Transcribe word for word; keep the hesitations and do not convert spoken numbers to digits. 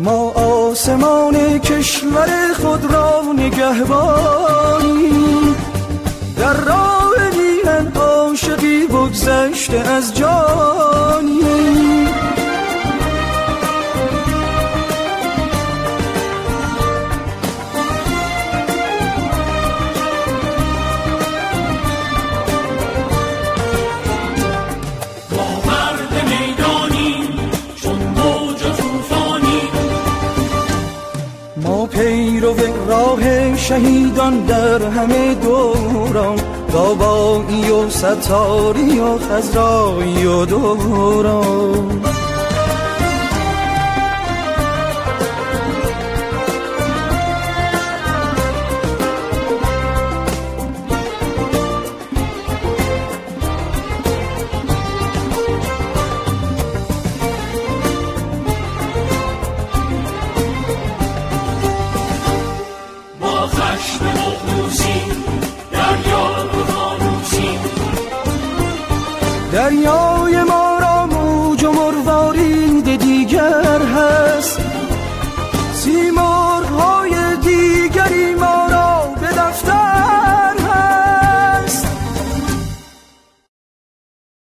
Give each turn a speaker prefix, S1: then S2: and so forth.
S1: ما آسمان کشور خود را نگهبانیم، در راه میهن عاشقی بگذشته از جانیم. پیرو راه شهیدان در همه دوران، دابایی و ستاری و خزرایی و دوران.